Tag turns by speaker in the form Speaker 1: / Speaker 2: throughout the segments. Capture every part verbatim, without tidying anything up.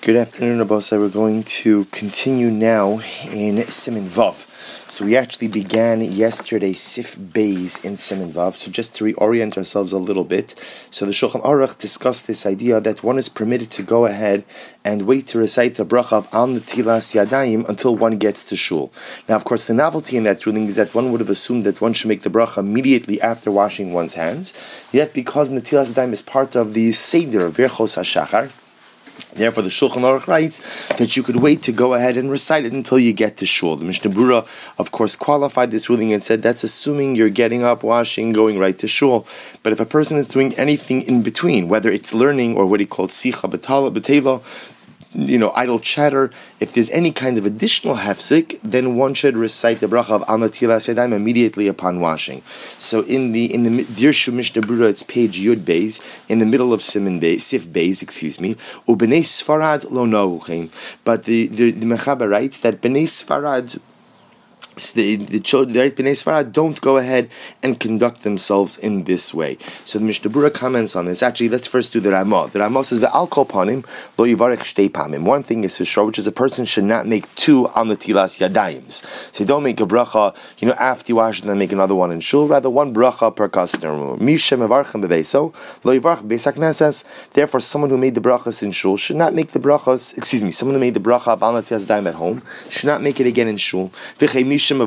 Speaker 1: Good afternoon, Abosai. We're going to continue now in Siman Vav. So we actually began yesterday Sif Beis in Siman Vav. So just to reorient ourselves a little bit, so the Shulchan Aruch discussed this idea that one is permitted to go ahead and wait to recite the bracha of Al Netilas Yadayim until one gets to shul. Now, of course, the novelty in that ruling is that one would have assumed that one should make the bracha immediately after washing one's hands. Yet, because Netilas Yadayim is part of the Seder Birchos HaShachar, therefore, the Shulchan Aruch writes that you could wait to go ahead and recite it until you get to shul. The Mishnah Berurah, of course, qualified this ruling and said that's assuming you're getting up, washing, going right to shul. But if a person is doing anything in between, whether it's learning or what he called sicha b'teva, you know, idle chatter, if there's any kind of additional hefsek, then one should recite the bracha of Al Netilas Yadayim immediately upon washing. So in the in the Dirshu Mishnah Berurah, it's page Yud Beis, in the middle of Siman Beis, Sif Beis, excuse me. U'bnei Sfarad lo nohuchem. But the the, the Mechaber writes that Bnei Sfarad, the the children, the Bnei Sfarad, don't go ahead and conduct themselves in this way. So the Mishnah Berurah comments on this. Actually, let's first do the Ramah. The Ramah says, "Ve'al kol panim lo yivarech shtei pamim." One thing is for sure, which is a person should not make two Al Netilas Yadayims. So you don't make a bracha, you know, after you wash and then make another one in shul. Rather, one bracha per customer. Mishem evarchem beveiso lo yivarech beis hakneses. Therefore, someone who made the brachas in shul should not make the brachas. Excuse me, someone who made the bracha of Al Netilas Yadayim at home should not make it again in shul. And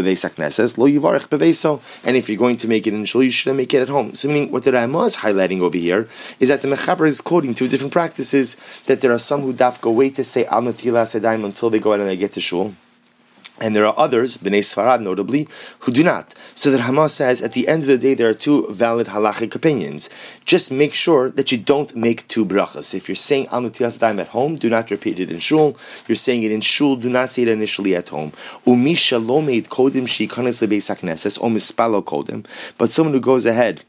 Speaker 1: if you're going to make it in shul, you shouldn't make it at home. So meaning what the Ramah is highlighting over here is that the Mechaber is quoting two different practices, that there are some who dafka wait to say Al Netilas Yadayim until they go out and they get to shul. And there are others, Bnei Sfarad notably, who do not. So the Ramah says, at the end of the day, there are two valid halachic opinions. Just make sure that you don't make two brachas. If you're saying Al Netilas Yadayim at home, do not repeat it in shul. You're saying it in shul, do not say it initially at home. Umi shalom eid kodim shikanes lebeis hakneses o mispalo kodim. But someone who goes ahead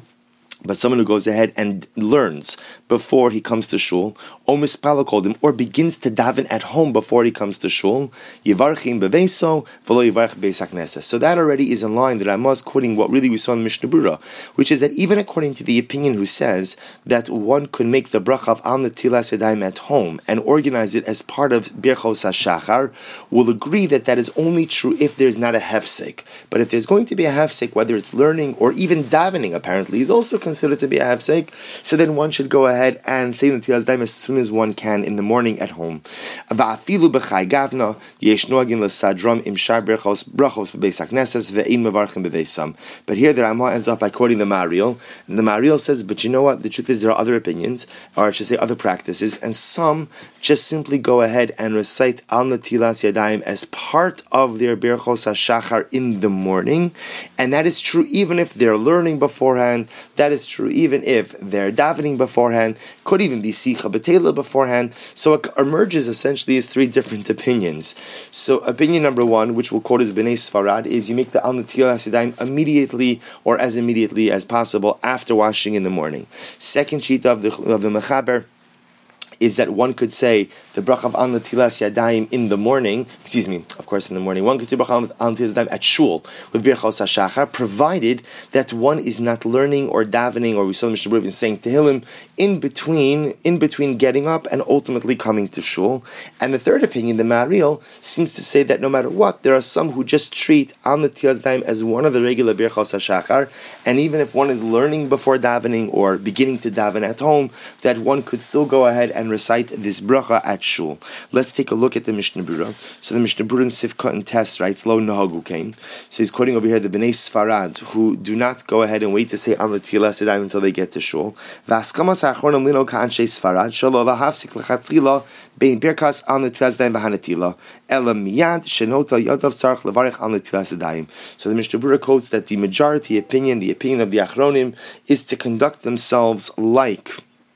Speaker 1: But someone who goes ahead and learns before he comes to shul, or mispala called him, or begins to daven at home before he comes to shul, yivarchim beveiso v'lo yivarch beis hakneses. So that already is in line that Ramah is quoting what really we saw in the Mishnah Berurah, which is that even according to the opinion who says that one could make the bracha of Al Netilas Yadayim at home and organize it as part of Birchos HaShachar, will agree that that is only true if there's not a hefsek. But if there's going to be a hefsek, whether it's learning or even davening, apparently, is also considered to be a hefsek, so then one should go ahead and say Netilas Yadayim as soon as one can in the morning at home. Va'afilu b'chai gavna yesh noagin l'sadrom im shar brachos brachos b'beis hakneses ve'in mevarchim b'veisam. But here the Ramah ends off by quoting the Mariel, and the Mariel says, but you know what? The truth is there are other opinions, or I should say other practices, and some just simply go ahead and recite Al Netilas Yadayim as part of their Birchos HaShachar in the morning, and that is true even if they're learning beforehand. That is true even if they're davening beforehand, could even be sicha b'tela beforehand. So it emerges essentially as three different opinions. So opinion number one, which we'll quote as Bnei Sfarad, is you make the Al Netilas Yadayim immediately or as immediately as possible after washing in the morning. Second sheet of the of the Mechaber is that one could say the bracha of Al Netilas Yadayim in the morning, excuse me, of course in the morning, one could say bracha of Al Netilas Yadayim at shul with Birchos HaShachar, provided that one is not learning or davening, or we saw the Mishnah Berurah saying Tehillim, in between, in between getting up and ultimately coming to shul. And the third opinion, the Mariel, seems to say that no matter what, there are some who just treat Al Netilas Yadayim as one of the regular Birchos HaShachar, and even if one is learning before davening or beginning to daven at home, that one could still go ahead and recite this bracha at shul. Let's take a look at the Mishnah Berurah. So the Mishnah Berurah in Sifka and Test writes, Lo nahagu kain. So he's quoting over here the Bnei Sfarad, who do not go ahead and wait to say Al Netilas Yadayim until they get to shul. V'askamas ha'achronim lino ka'anshei Sfarad, shalo v'hafsik l'chatchila bein birkas Al Netilas Yadayim v'hanatila, ela miyad shenota yadav tzarich levarich Al Netilas Yadayim. So the Mishnah Berurah quotes that the majority opinion, the opinion of the achronim, is to conduct themselves like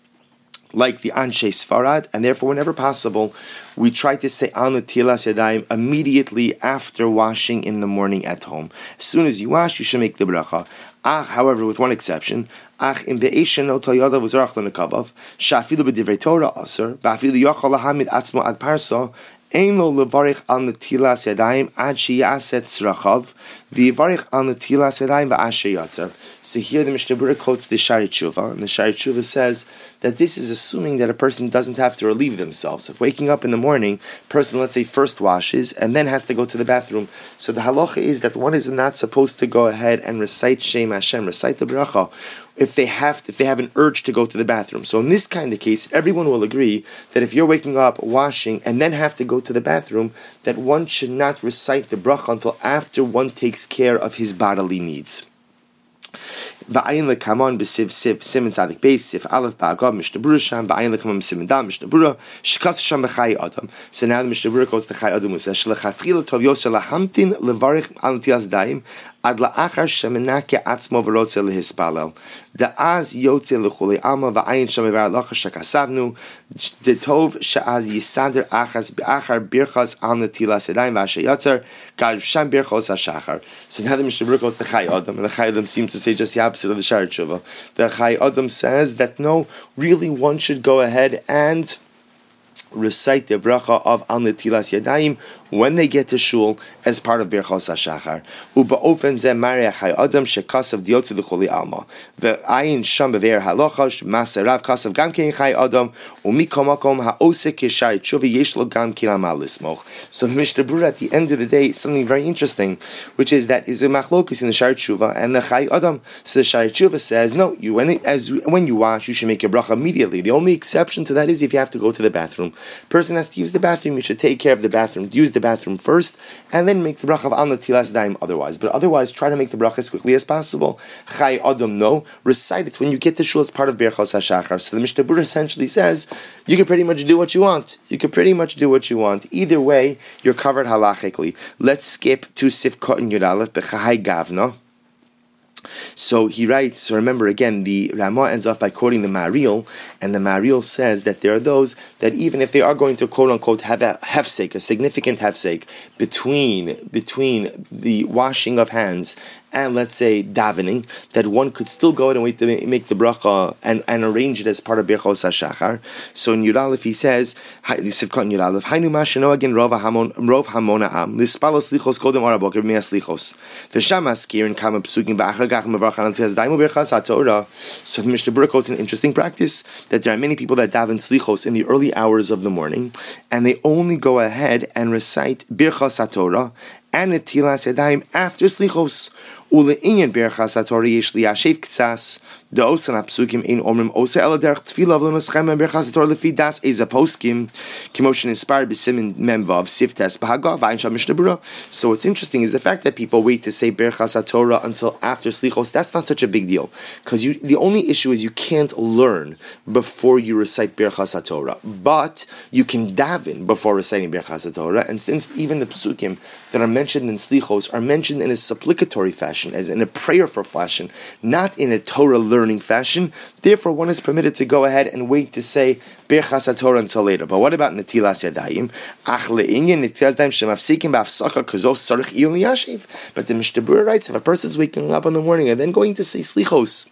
Speaker 1: like the Anshe Sfarad, and therefore, whenever possible, we try to say Al Netilas Yadayim immediately after washing in the morning at home. As soon as you wash, you should make the bracha. Ach, however, with one exception, Ach in be'eshen no toyada v'zarach l'nekavav, shafilu b'divrei Torah aser, ba'afilu yachal lahamid atzmo ad parsa, Ein lo levarich al netilas yadayim ad sheyaset tzrachav, v'yivarich al netilas yadayim v'ad sheyatzer. So here the Mishnah Berurah quotes the Shari Tshuva, and the Shari Tshuva says that this is assuming that a person doesn't have to relieve themselves. If waking up in the morning, a person, let's say, first washes and then has to go to the bathroom. So the halacha is that one is not supposed to go ahead and recite Shem Hashem, recite the bracha, if they have if they have an urge to go to the bathroom. So in this kind of case, everyone will agree that if you're waking up, washing, and then have to go to the bathroom, that one should not recite the bracha until after one takes care of his bodily needs. Va'ayin lekamon b'siv siv simin tzadik beis sif aleph ba'agav Mishnah Berurah sham va'ayin lekamon b'simin dam Mishnah Berurah shkas sham b'chai adam. So now the Mishnah Berurah quotes the Chai Adam who says shlachatchila tov yosel lahamtin levarich al netilas daim ad la'achar shemenake atzmo v'rotze lehispalel da'az yotze lechulei alma va'ayin sham v'ar lacha shakasavnu detov she'az yisader achas b'achar birchas al netilas daim v'ashayatzer gav sham birchos hashachar. So now the Mishnah Berurah quotes the Chai Adam, and the Chai Adam seems to say just the opposite of the Shari Tshuva. The Chai Adam says that no, really one should go ahead and recite the bracha of Al Netilas Yadayim when they get to shul as part of Birchos HaShachar. Uba ofen zeh Maria Chai Adam shekasav diotze l'choli alma. The ayin sham bever halachash maserav kasav gam kein Chai Adam umikomakom haosek kishari tshuva yesh lo gam kilam alismoch. So the Mishnah Berurah at the end of the day is something very interesting, which is that is a machlokes in the Shari Tshuva and the Chai Adam. So the Shari Tshuva says no, you when it, as when you wash you should make your bracha immediately. The only exception to that is if you have to go to the bathroom. Person has to use the bathroom, you should take care of the bathroom. Use the bathroom first, and then make the bracha of Al Netilas Daim otherwise. But otherwise, try to make the bracha as quickly as possible. Chai Adam, no. Recite it when you get to shul as part of Birchos HaShachar. So the Mishnah Berurah essentially says, you can pretty much do what you want. You can pretty much do what you want. Either way, you're covered halachically. Let's skip to Sifkot and Yud Aleph, B'chahai Gavna. So he writes, so remember again, the Ramah ends off by quoting the Maril, and the Maril says that there are those that even if they are going to quote-unquote have a hefsek, a significant hefsek, between, between the washing of hands and let's say davening, that one could still go ahead and wait to make the bracha and, and arrange it as part of Birchos HaShachar. So in Yud Aleph he says, Sivkot in Yud Aleph, Hainu mashano again rov hamon rov hamona am lispalos lichos kodem araboker b'mias lichos v'sham askirin kama psukim ba'achar gach mevarach al netilas daim u'birchas haTorah. So the Mishnah Berurah quotes an interesting practice that there are many people that daven slichos in the early hours of the morning, and they only go ahead and recite Birchas haTorah and Netilas Yadayim after slichos. Ule'inyan Birchas haTorah yesh liyashev ktsas the osan apsukim in omrim osa ela derech tefila v'lemoschem and Birchas haTorah lefi das eza poskim k'motion inspired b'simin memvav siftes b'hagav v'ayin shal Mishnah Berurah. So what's interesting is the fact that people wait to say Birchas haTorah until after slichos. That's not such a big deal, because you the only issue is you can't learn before you recite Birchas haTorah, but you can daven before reciting Birchas haTorah. And since even the psukim that are mentioned in slichos are mentioned in a supplicatory fashion, as in a prayerful fashion, not in a Torah learning fashion, therefore one is permitted to go ahead and wait to say Birchas haTorah until later. But what about Netilas Yadayim? Ach le'inyan Netilas Yadayim shemafsikim b'afsaka kazos sarich iyun liyashiv. But the Mishnah Berurah writes, if a person is waking up in the morning and then going to say slichos,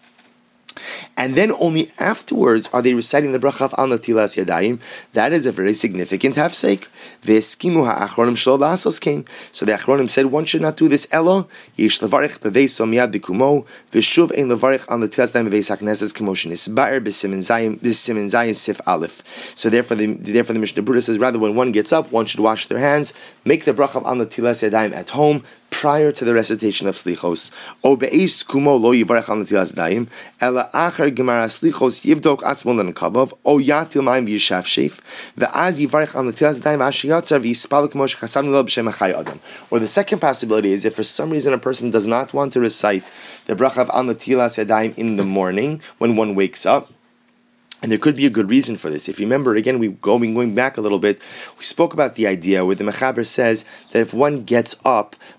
Speaker 1: and then only afterwards are they reciting the bracha of Al Netilas Yadayim, that is a very significant hefsek. Ve'eskimu ha'achronim shelo la'asos came. So the achronim said one should not do this. Elo yesh levarich b'veiso miyad b'kumo v'shuv ein levarich Al Netilas Yadayim b'veis hakneses k'moshen isbaer b'simin zayin b'simin zayin sif aleph. So therefore the therefore the Mishnah Berurah says rather when one gets up, one should wash their hands, make the bracha of Al Netilas Yadayim at home prior to the recitation of slichos. O be'eish kumo lo yivarech Al Netilas Yadayim ela achar gemara slichos yivdok atzmon l'nekavav o yatil ma'im v'yishav sheif ve'az yivarech Al Netilas Yadayim v'ashiyatzar v'yispal k'mo shechasavnu lo b'shem ha'chai adam. Or the second possibility is if for some reason a person does not want to recite the bracha of Al Netilas Yadayim in the morning when one wakes up, and there could be a good reason for this. If you remember, again, we going going back a little bit, we spoke about the idea where the Mechaber says that if one gets up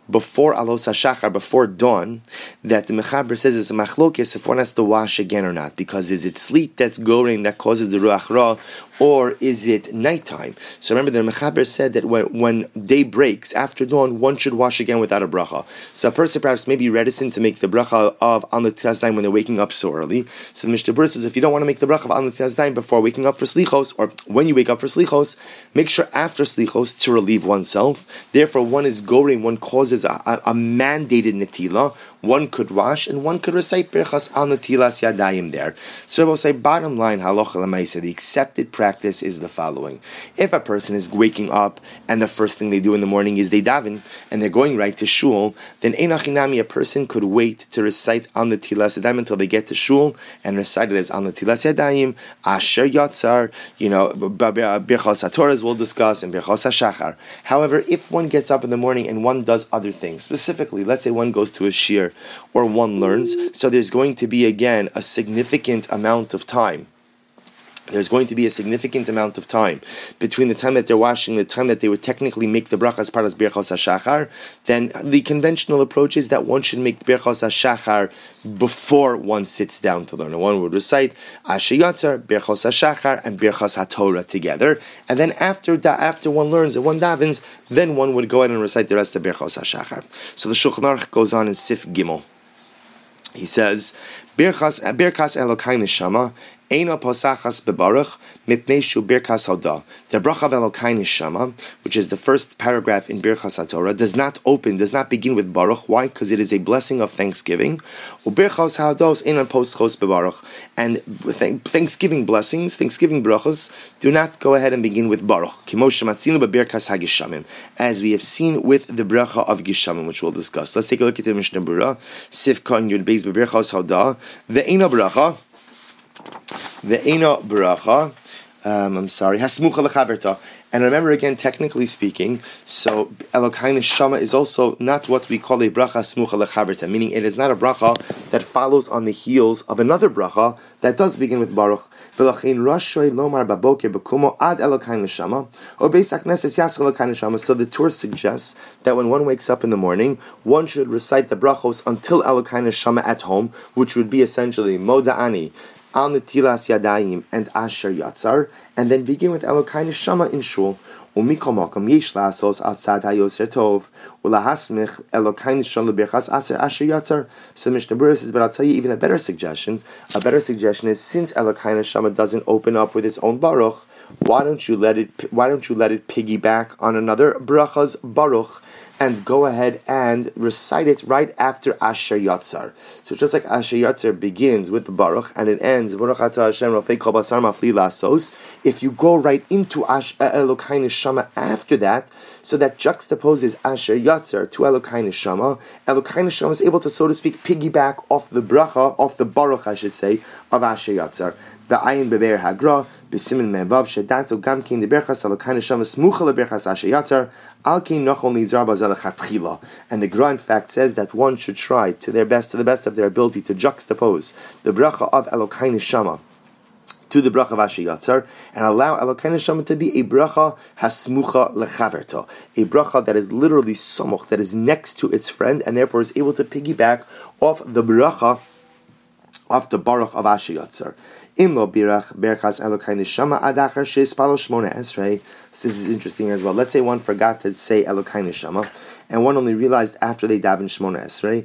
Speaker 1: before Alos HaShachar, before dawn, that the Mechaber says it's a machlokes if one has to wash again or not, because is it sleep that's going that causes the Ruach Ra, or is it nighttime? So remember, the Mechaber said that when, when day breaks, after dawn, one should wash again without a bracha. So a person perhaps may be reticent to make the bracha of Al Netilas Yadayim when they're waking up so early. So the Mishnah Berurah says, if you don't want to make the bracha of Al Netilas Yadayim before waking up for Slichos, or when you wake up for Slichos, make sure after Slichos to relieve oneself. Therefore, one is goring, one causes a, a, a mandated netila. One could wash and one could recite Birchas Al Netilas Yadayim there. So I will say, bottom line, halacha l'maisa, the accepted practice is the following. If a person is waking up and the first thing they do in the morning is they daven and they're going right to shul, then einachinami, a person could wait to recite Al Netilas Yadayim until they get to shul and recite it as Al Netilas Yadayim, Asher Yatzar, you know, Birchas HaTorah as we'll discuss, and Birchas HaShachar. However, if one gets up in the morning and one does other things, specifically, let's say one goes to a shir or one learns, so there's going to be again a significant amount of time. There's going to be a significant amount of time between the time that they're washing and the time that they would technically make the bracha as part of Birchas HaShachar. Then the conventional approach is that one should make Birchas HaShachar before one sits down to learn. And one would recite Asher Yatzar, Birchas HaShachar, and Birchas HaTorah together. And then after that, after one learns and one davens, then one would go ahead and recite the rest of Birchas HaShachar. So the Shulchan Aruch goes on in Sif Gimel. He says, Birchas Elokai Neshama, Eina Posachas Bebaruch, Mipnei Shu Birchas Hodah. The bracha of Elokai Neshama, which is the first paragraph in Birchas HaTorah, does not open, does not begin with Baruch. Why? Because it is a blessing of thanksgiving. Ubirchas Hodah Eina Poschos Bebaruch. And thanksgiving blessings, thanksgiving brachas, do not go ahead and begin with Baruch. Kimosh Matzinu Bebirchas HaGishamim, as we have seen with the bracha of Gishamim, which we'll discuss. Let's take a look at the Mishnah Berurah. Sifka Yud Beis Bebirchas Hodah. Ve'ena bracha. Ve'ena bracha. Um, I'm sorry. Hasmucha lechaverta. And remember again, technically speaking, so Elokai Neshama is also not what we call a bracha smucha lechaverta, meaning it is not a bracha that follows on the heels of another bracha that does begin with Baruch. V'lachin rashoy lomar baboker bekumo ad Elokai Neshama, or beis hakneses yas Elokai Neshama. So the Torah suggests that when one wakes up in the morning, one should recite the brachos until Elokai Neshama at home, which would be essentially Moda'ani, Al Netilas Yadayim, and Asher Yatzar, and then begin with Elokai Neshama in shul. Umikol makom yesh lasos outside hayoser tov ulahasmich Elokai Neshama leberchas aser Asher Yatzar. So Mishnah Berurah says, but I'll tell you even a better suggestion. A better suggestion is, since Elokai Neshama doesn't open up with its own baruch, why don't you let it? Why don't you let it piggyback on another bracha's baruch? And go ahead and recite it right after Asher Yatzar. So just like Asher Yatzar begins with the Baruch and it ends Baruch Atah Hashem Rafei Kol Basar Mafli Lasos, if you go right into Ash- Elokai Neshama after that, so that juxtaposes Asher Yatzar to Elokai Neshama, Elokai Neshama is able to, so to speak, piggyback off the bracha, off the Baruch, I should say, of Asher Yatzar. The ayin beber hagra b'simin mevav shedato gam kin deberchas Elokai Neshama smucha leberchas Asher Yatzar al kin nachon lizra bazel chatchila. And the Gra in fact says that one should try to their best, to the best of their ability, to juxtapose the bracha of Elokai Neshama to the bracha of Asher Yatzar, and allow Elokai Neshama to be a bracha hasmucha lechaverta, a bracha that is literally somoch, that is next to its friend, and therefore is able to piggyback off the bracha of the baruch of Asher Yatzar. Imlo birach berchas Elokai Neshama adachar sheispalo shmona esrei. This is interesting as well. Let's say one forgot to say Elokai Neshama, and one only realized after they daven shmona esrei.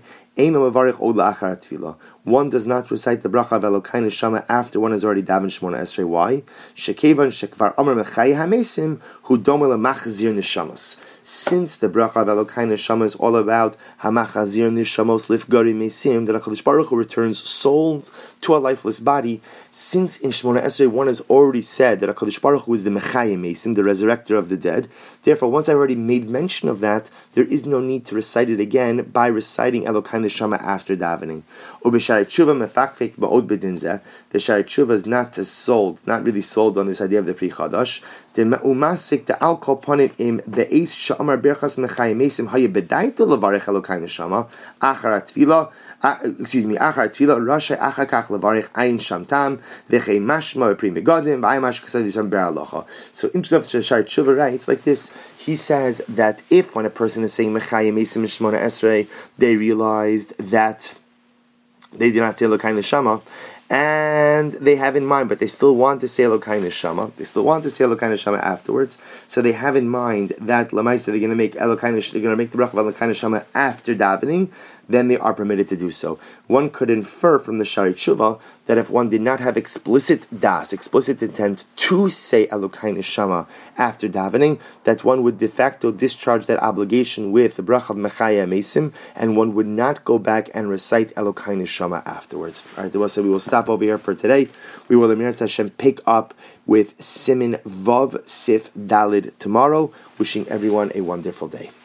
Speaker 1: One does not recite the bracha of Elokai Neshama after one has already davened Shmona Esrei. Why? Shekevan shekvar amar mechai hamesim hu doma lemachzir neshamas. Since the bracha of Elokai Neshama is all about hamachazir neshamos lifgari mesim, that HaKadosh Baruch Hu returns souls to a lifeless body. Since in Shmona Esrei one has already said that HaKadosh Baruch Hu is the mechai mesim, the resurrector of the dead, therefore once I already made mention of that, there is no need to recite it again by reciting Elokai Neshama after davening. Shari Tshuva mefakfek ba'od bedinzeh. The Shari Tshuva is not sold, not really sold on this idea of the Pri Chadash. The umasik the al kol ponim im be'es sha'amar berchas mechayim mesim haya bedaito levarich Elokai neshama achar atfila. Excuse me, achar atfila rashay achar kach levarich ayin shamtam v'chei mashma pri megadim v'ay mash kasad yisham beralocha. So interesting, the Shari Tshuva writes like this. He says that if when a person is saying mechayim mesim shmona esrei, they realized that they did not say Elokai neshama, and they have in mind, but they still want to say Elokai neshama. They still want to say Elokai neshama afterwards. So they have in mind that Lamaisa they're going to make Elokai neshama, they're going to make the bracha of Elokai neshama after davening. Then they are permitted to do so. One could infer from the Shari Tshuva that if one did not have explicit das, explicit intent to say Elokai neshama after davening, that one would de facto discharge that obligation with the bracha of Mechaya Mesim, and one would not go back and recite Elokai neshama afterwards. All right, we will stop over here for today. We will, Emir Hashem, pick up with Simin Vav Sif Dalid tomorrow. Wishing everyone a wonderful day.